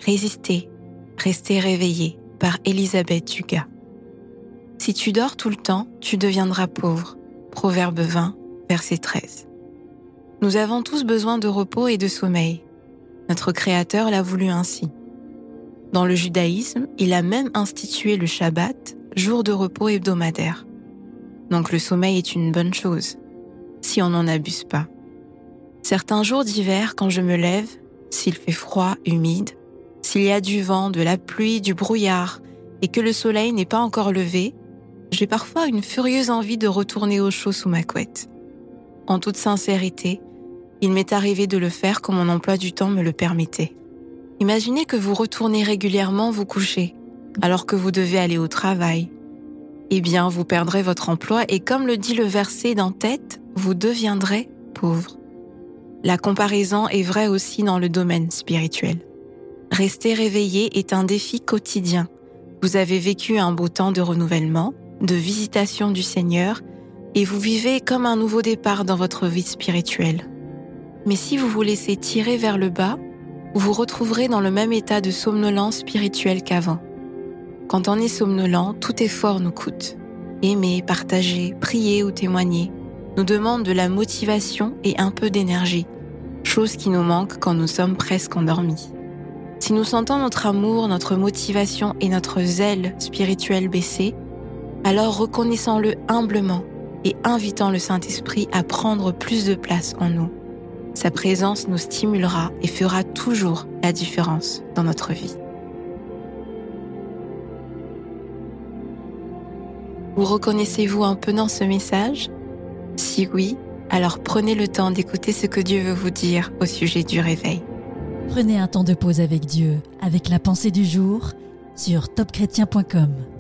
Résister, rester réveillé par Elisabeth Dugas. Si tu dors tout le temps, tu deviendras pauvre. Proverbe 20, verset 13. Nous avons tous besoin de repos et de sommeil. Notre Créateur l'a voulu ainsi. Dans le judaïsme, il a même institué le Shabbat, jour de repos hebdomadaire. Donc le sommeil est une bonne chose, si on n'en abuse pas. Certains jours d'hiver, quand je me lève, s'il fait froid, humide, s'il y a du vent, de la pluie, du brouillard, et que le soleil n'est pas encore levé, j'ai parfois une furieuse envie de retourner au chaud sous ma couette. En toute sincérité, il m'est arrivé de le faire quand mon emploi du temps me le permettait. Imaginez que vous retournez régulièrement vous coucher, alors que vous devez aller au travail. Eh bien, vous perdrez votre emploi et comme le dit le verset d'en tête, vous deviendrez pauvre. La comparaison est vraie aussi dans le domaine spirituel. Rester réveillé est un défi quotidien. Vous avez vécu un beau temps de renouvellement, de visitation du Seigneur, et vous vivez comme un nouveau départ dans votre vie spirituelle. Mais si vous vous laissez tirer vers le bas, vous vous retrouverez dans le même état de somnolence spirituelle qu'avant. Quand on est somnolent, tout effort nous coûte. Aimer, partager, prier ou témoigner nous demande de la motivation et un peu d'énergie, chose qui nous manque quand nous sommes presque endormis. Si nous sentons notre amour, notre motivation et notre zèle spirituel baisser, alors reconnaissons-le humblement et invitons le Saint-Esprit à prendre plus de place en nous. Sa présence nous stimulera et fera toujours la différence dans notre vie. Vous reconnaissez-vous un peu dans ce message ? Si oui, alors prenez le temps d'écouter ce que Dieu veut vous dire au sujet du réveil. Prenez un temps de pause avec Dieu, avec la pensée du jour, sur topchrétien.com.